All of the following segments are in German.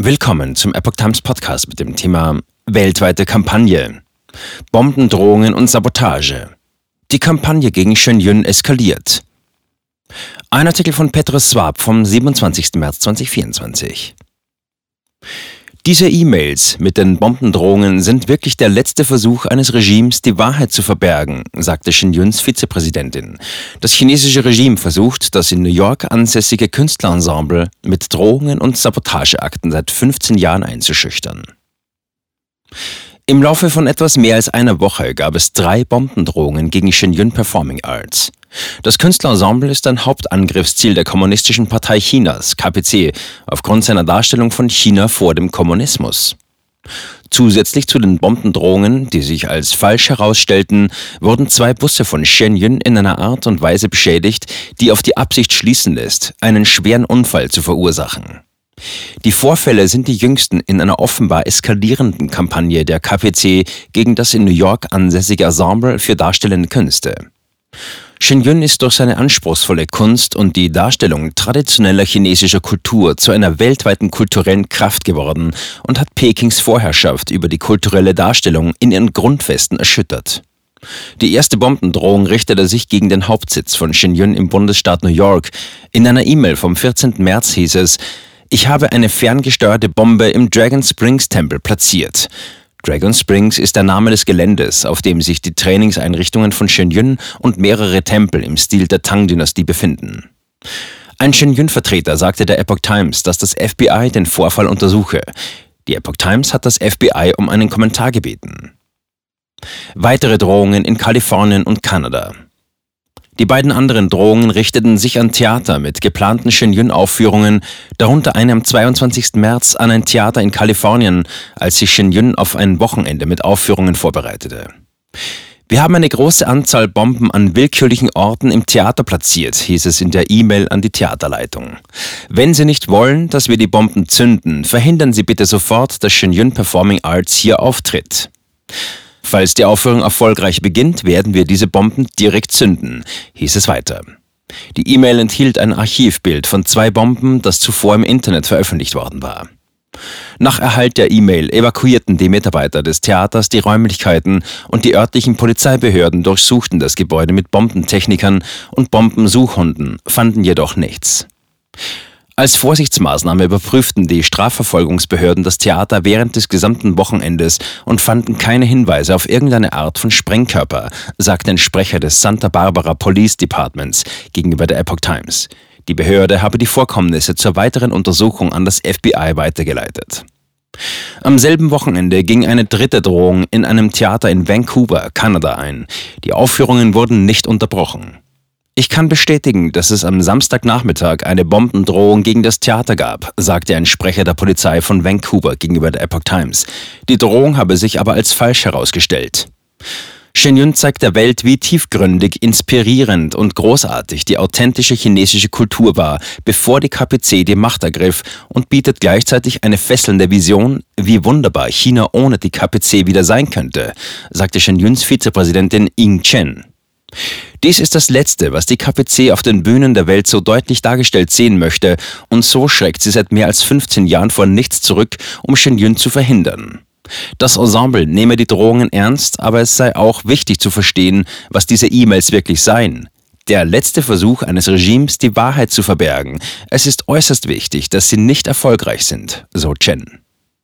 Willkommen zum Epoch Times Podcast mit dem Thema weltweite Kampagne, Bombendrohungen und Sabotage. Die Kampagne gegen Shenyun eskaliert. Ein Artikel von Petrus Swab vom 27. März 2024. Diese E-Mails mit den Bombendrohungen sind wirklich der letzte Versuch eines Regimes, die Wahrheit zu verbergen, sagte Shenyuns Vizepräsidentin. Das chinesische Regime versucht, das in New York ansässige Künstlerensemble mit Drohungen und Sabotageakten seit 15 Jahren einzuschüchtern. Im Laufe von etwas mehr als einer Woche gab es 3 Bombendrohungen gegen Shenyun Performing Arts. Das Künstlerensemble ist ein Hauptangriffsziel der Kommunistischen Partei Chinas, KPC, aufgrund seiner Darstellung von China vor dem Kommunismus. Zusätzlich zu den Bombendrohungen, die sich als falsch herausstellten, wurden 2 Busse von Shenyun in einer Art und Weise beschädigt, die auf die Absicht schließen lässt, einen schweren Unfall zu verursachen. Die Vorfälle sind die jüngsten in einer offenbar eskalierenden Kampagne der KPC gegen das in New York ansässige Ensemble für darstellende Künste. Shenyun ist durch seine anspruchsvolle Kunst und die Darstellung traditioneller chinesischer Kultur zu einer weltweiten kulturellen Kraft geworden und hat Pekings Vorherrschaft über die kulturelle Darstellung in ihren Grundfesten erschüttert. Die erste Bombendrohung richtete sich gegen den Hauptsitz von Shenyun im Bundesstaat New York. In einer E-Mail vom 14. März hieß es: Ich habe eine ferngesteuerte Bombe im Dragon Springs Tempel platziert. Dragon Springs ist der Name des Geländes, auf dem sich die Trainingseinrichtungen von Shenyun und mehrere Tempel im Stil der Tang-Dynastie befinden. Ein Shenyun-Vertreter sagte der Epoch Times, dass das FBI den Vorfall untersuche. Die Epoch Times hat das FBI um einen Kommentar gebeten. Weitere Drohungen in Kalifornien und Kanada. Die beiden anderen Drohungen richteten sich an Theater mit geplanten Shenyun-Aufführungen, darunter eine am 22. März an ein Theater in Kalifornien, als sich Shenyun auf ein Wochenende mit Aufführungen vorbereitete. Wir haben eine große Anzahl Bomben an willkürlichen Orten im Theater platziert, hieß es in der E-Mail an die Theaterleitung. Wenn Sie nicht wollen, dass wir die Bomben zünden, verhindern Sie bitte sofort, dass Shenyun Performing Arts hier auftritt. Falls die Aufführung erfolgreich beginnt, werden wir diese Bomben direkt zünden, hieß es weiter. Die E-Mail enthielt ein Archivbild von 2 Bomben, das zuvor im Internet veröffentlicht worden war. Nach Erhalt der E-Mail evakuierten die Mitarbeiter des Theaters die Räumlichkeiten und die örtlichen Polizeibehörden durchsuchten das Gebäude mit Bombentechnikern und Bombensuchhunden, fanden jedoch nichts. Als Vorsichtsmaßnahme überprüften die Strafverfolgungsbehörden das Theater während des gesamten Wochenendes und fanden keine Hinweise auf irgendeine Art von Sprengkörper, sagte ein Sprecher des Santa Barbara Police Departments gegenüber der Epoch Times. Die Behörde habe die Vorkommnisse zur weiteren Untersuchung an das FBI weitergeleitet. Am selben Wochenende ging eine 3. Drohung in einem Theater in Vancouver, Kanada ein. Die Aufführungen wurden nicht unterbrochen. Ich kann bestätigen, dass es am Samstagnachmittag eine Bombendrohung gegen das Theater gab, sagte ein Sprecher der Polizei von Vancouver gegenüber der Epoch Times. Die Drohung habe sich aber als falsch herausgestellt. Shenyun zeigt der Welt, wie tiefgründig, inspirierend und großartig die authentische chinesische Kultur war, bevor die KPC die Macht ergriff, und bietet gleichzeitig eine fesselnde Vision, wie wunderbar China ohne die KPC wieder sein könnte, sagte Shenyuns Vizepräsidentin Ying Chen. Dies ist das Letzte, was die KPC auf den Bühnen der Welt so deutlich dargestellt sehen möchte, und so schreckt sie seit mehr als 15 Jahren vor nichts zurück, um Shenyun zu verhindern. Das Ensemble nehme die Drohungen ernst, aber es sei auch wichtig zu verstehen, was diese E-Mails wirklich seien. Der letzte Versuch eines Regimes, die Wahrheit zu verbergen. Es ist äußerst wichtig, dass sie nicht erfolgreich sind, so Chen.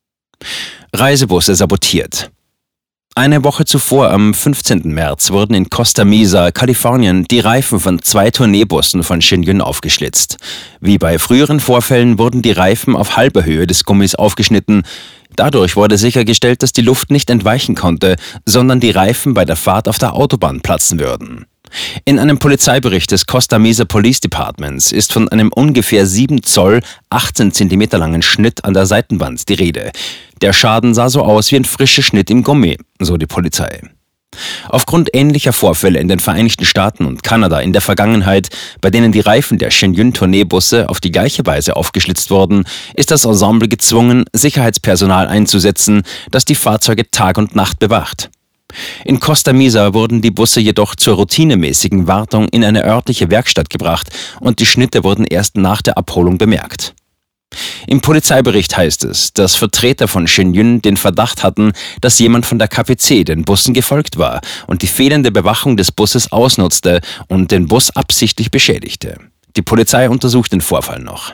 Reisebusse sabotiert. Eine Woche zuvor, am 15. März, wurden in Costa Mesa, Kalifornien, die Reifen von 2 Tourneebussen von Shenyun aufgeschlitzt. Wie bei früheren Vorfällen wurden die Reifen auf halber Höhe des Gummis aufgeschnitten. Dadurch wurde sichergestellt, dass die Luft nicht entweichen konnte, sondern die Reifen bei der Fahrt auf der Autobahn platzen würden. In einem Polizeibericht des Costa Mesa Police Departments ist von einem ungefähr 7 Zoll, 18 Zentimeter langen Schnitt an der Seitenwand die Rede. Der Schaden sah so aus wie ein frischer Schnitt im Gummi, so die Polizei. Aufgrund ähnlicher Vorfälle in den Vereinigten Staaten und Kanada in der Vergangenheit, bei denen die Reifen der Shenyun-Tourneebusse auf die gleiche Weise aufgeschlitzt wurden, ist das Ensemble gezwungen, Sicherheitspersonal einzusetzen, das die Fahrzeuge Tag und Nacht bewacht. In Costa Mesa wurden die Busse jedoch zur routinemäßigen Wartung in eine örtliche Werkstatt gebracht und die Schnitte wurden erst nach der Abholung bemerkt. Im Polizeibericht heißt es, dass Vertreter von Shenyun den Verdacht hatten, dass jemand von der KPC den Bussen gefolgt war und die fehlende Bewachung des Busses ausnutzte und den Bus absichtlich beschädigte. Die Polizei untersucht den Vorfall noch.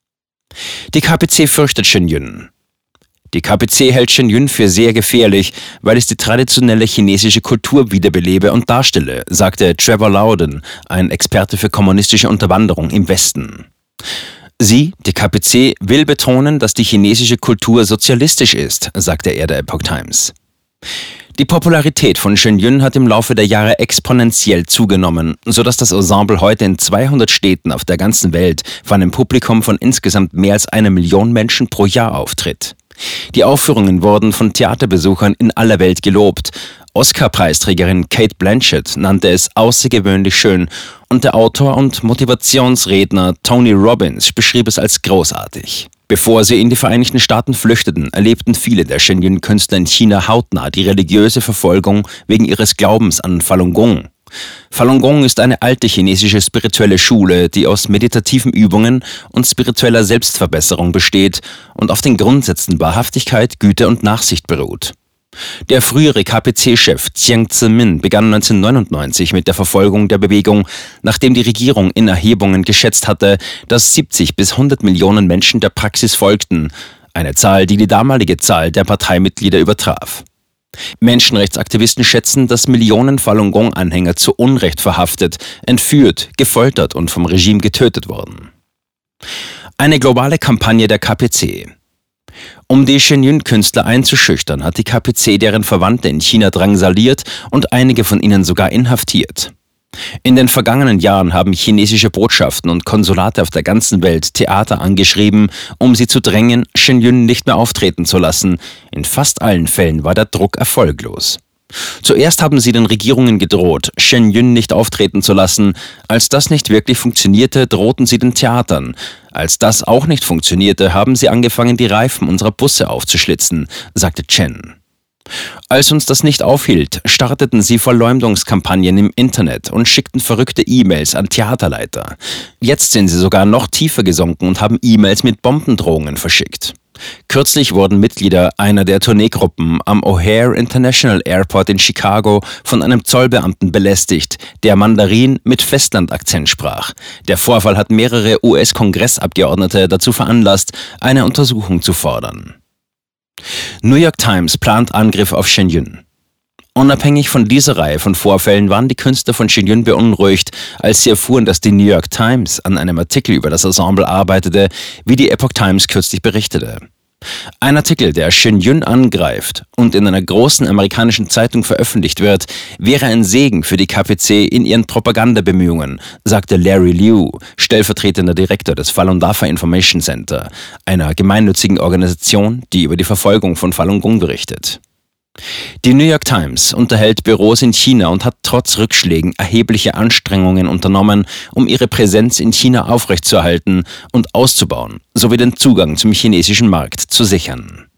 Die KPC fürchtet Shenyun. Die KPC hält Shenyun für sehr gefährlich, weil es die traditionelle chinesische Kultur wiederbelebe und darstelle, sagte Trevor Loudon, ein Experte für kommunistische Unterwanderung im Westen. Sie, die KPC, will betonen, dass die chinesische Kultur sozialistisch ist, sagte er der Epoch Times. Die Popularität von Shenyun hat im Laufe der Jahre exponentiell zugenommen, sodass das Ensemble heute in 200 Städten auf der ganzen Welt vor einem Publikum von insgesamt mehr als 1 Million Menschen pro Jahr auftritt. Die Aufführungen wurden von Theaterbesuchern in aller Welt gelobt. Oscar-Preisträgerin Cate Blanchett nannte es außergewöhnlich schön und der Autor und Motivationsredner Tony Robbins beschrieb es als großartig. Bevor sie in die Vereinigten Staaten flüchteten, erlebten viele der Shenyun-Künstler in China hautnah die religiöse Verfolgung wegen ihres Glaubens an Falun Gong. Falun Gong ist eine alte chinesische spirituelle Schule, die aus meditativen Übungen und spiritueller Selbstverbesserung besteht und auf den Grundsätzen Wahrhaftigkeit, Güte und Nachsicht beruht. Der frühere KPC-Chef Jiang Zemin begann 1999 mit der Verfolgung der Bewegung, nachdem die Regierung in Erhebungen geschätzt hatte, dass 70 bis 100 Millionen Menschen der Praxis folgten, eine Zahl, die die damalige Zahl der Parteimitglieder übertraf. Menschenrechtsaktivisten schätzen, dass Millionen Falun Gong-Anhänger zu Unrecht verhaftet, entführt, gefoltert und vom Regime getötet wurden. Eine globale Kampagne der KPC. Um die Shenyun-Künstler einzuschüchtern, hat die KPC deren Verwandte in China drangsaliert und einige von ihnen sogar inhaftiert. In den vergangenen Jahren haben chinesische Botschaften und Konsulate auf der ganzen Welt Theater angeschrieben, um sie zu drängen, Shenyun nicht mehr auftreten zu lassen. In fast allen Fällen war der Druck erfolglos. Zuerst haben sie den Regierungen gedroht, Shenyun nicht auftreten zu lassen. Als das nicht wirklich funktionierte, drohten sie den Theatern. Als das auch nicht funktionierte, haben sie angefangen, die Reifen unserer Busse aufzuschlitzen, sagte Chen. Als uns das nicht aufhielt, starteten sie Verleumdungskampagnen im Internet und schickten verrückte E-Mails an Theaterleiter. Jetzt sind sie sogar noch tiefer gesunken und haben E-Mails mit Bombendrohungen verschickt. Kürzlich wurden Mitglieder einer der Tourneegruppen am O'Hare International Airport in Chicago von einem Zollbeamten belästigt, der Mandarin mit Festlandakzent sprach. Der Vorfall hat mehrere US-Kongressabgeordnete dazu veranlasst, eine Untersuchung zu fordern. New York Times plant Angriff auf Shenyun. Unabhängig von dieser Reihe von Vorfällen waren die Künstler von Shenyun beunruhigt, als sie erfuhren, dass die New York Times an einem Artikel über das Ensemble arbeitete, wie die Epoch Times kürzlich berichtete. Ein Artikel, der Shenyun angreift und in einer großen amerikanischen Zeitung veröffentlicht wird, wäre ein Segen für die KPC in ihren Propagandabemühungen, sagte Larry Liu, stellvertretender Direktor des Falun Dafa Information Center, einer gemeinnützigen Organisation, die über die Verfolgung von Falun Gong berichtet. Die New York Times unterhält Büros in China und hat trotz Rückschlägen erhebliche Anstrengungen unternommen, um ihre Präsenz in China aufrechtzuerhalten und auszubauen, sowie den Zugang zum chinesischen Markt zu sichern.